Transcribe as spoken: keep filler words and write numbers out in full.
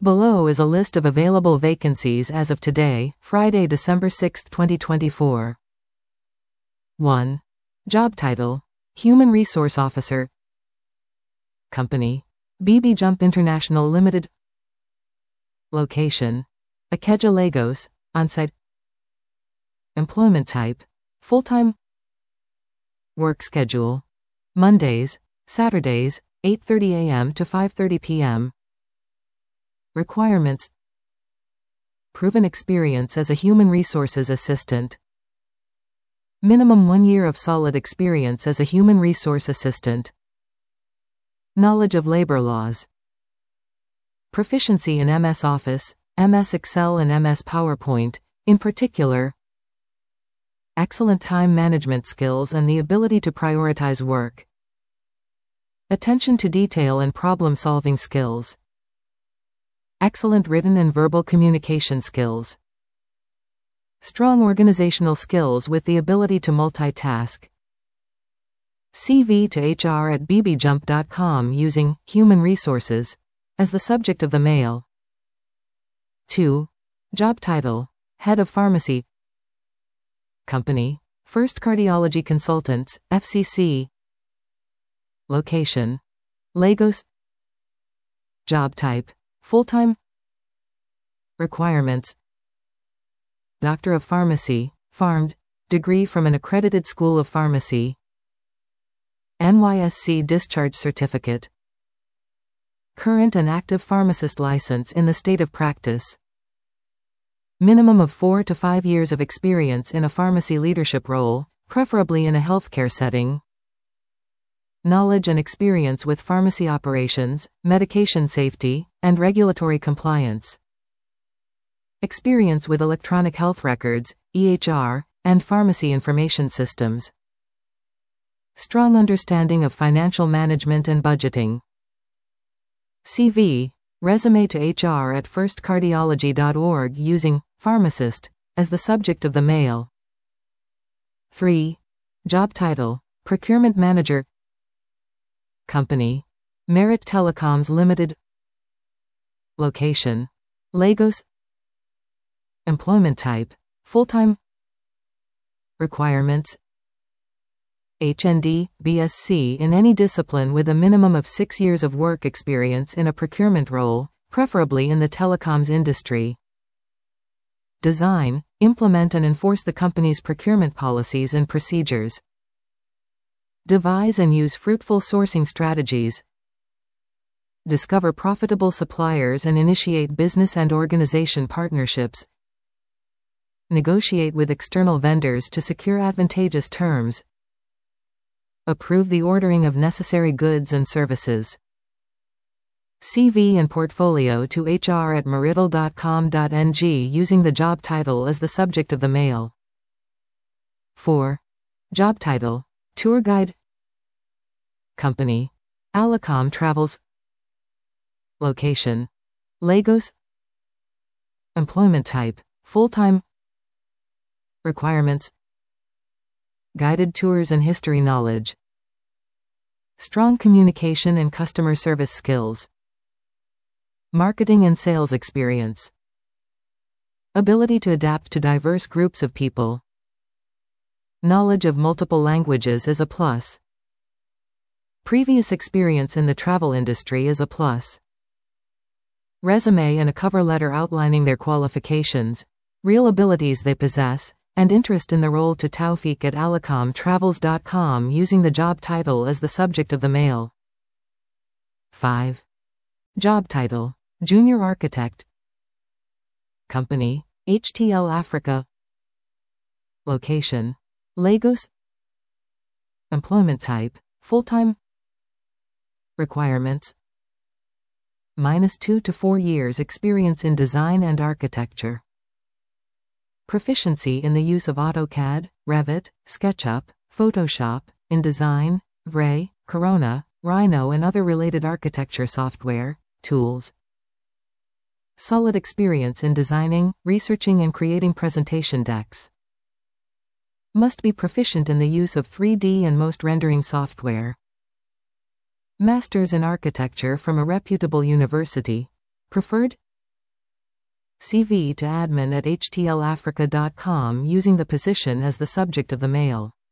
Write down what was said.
Below is a list of available vacancies as of today, Friday, December sixth, twenty twenty-four. one. Job title: Human Resource Officer. Company: B B Jump International Limited. Location: Ikeja, Lagos. On-site. Employment type: full-time. Work schedule: Mondays, Saturdays, eight thirty a m to five thirty p m Requirements: proven experience as a human resources assistant. Minimum one year of solid experience as a human resource assistant. Knowledge of labor laws. Proficiency in M S Office, M S Excel and M S PowerPoint, in particular. Excellent time management skills and the ability to prioritize work. Attention to detail and problem-solving skills. Excellent written and verbal communication skills. Strong organizational skills with the ability to multitask. C V to H R at b b jump dot com using human resources as the subject of the mail. two. Job title: Head of Pharmacy. Company: First Cardiology Consultants, F C C. Location: Lagos. Job type: full-time. Requirements: Doctor of Pharmacy, Pharmed, degree from an accredited school of pharmacy. N Y S C discharge certificate. Current and active pharmacist license in the state of practice. Minimum of four to five years of experience in a pharmacy leadership role, preferably in a healthcare setting. Knowledge and experience with pharmacy operations, medication safety, and regulatory compliance. Experience with electronic health records, E H R, and pharmacy information systems. Strong understanding of financial management and budgeting. C V, resume to H R at first cardiology dot org using pharmacist as the subject of the mail. three. Job title: Procurement Manager. Company: Merit Telecoms Limited. Location: Lagos. Employment type: full-time. Requirements: H N D, B S c in any discipline with a minimum of six years of work experience in a procurement role, preferably in the telecoms industry. Design, implement and enforce the company's procurement policies and procedures. Devise and use fruitful sourcing strategies. Discover profitable suppliers and initiate business and organization partnerships. Negotiate with external vendors to secure advantageous terms. Approve the ordering of necessary goods and services. C V and portfolio to H R at meridal dot com dot n g using the job title as the subject of the mail. four. Job title: Tour Guide. Company: Alacom Travels. Location: Lagos. Employment type: full-time. Requirements: guided tours and history knowledge. Strong communication and customer service skills. Marketing and sales experience. Ability to adapt to diverse groups of people. Knowledge of multiple languages is a plus. Previous experience in the travel industry is a plus. Resume and a cover letter outlining their qualifications, real abilities they possess, and interest in the role to Tawfiq at alacom travels dot com using the job title as the subject of the mail. five. Job title: Junior Architect. Company: H T L Africa. Location: Lagos. Employment type: full-time. Requirements: minus two to four years experience in design and architecture. Proficiency in the use of AutoCAD, Revit, SketchUp, Photoshop, InDesign, V R E, Corona, Rhino and other related architecture software, tools. Solid experience in designing, researching and creating presentation decks. Must be proficient in the use of three D and most rendering software. Masters in architecture from a reputable university. Preferred, C V to admin at h t l africa dot com using the position as the subject of the mail.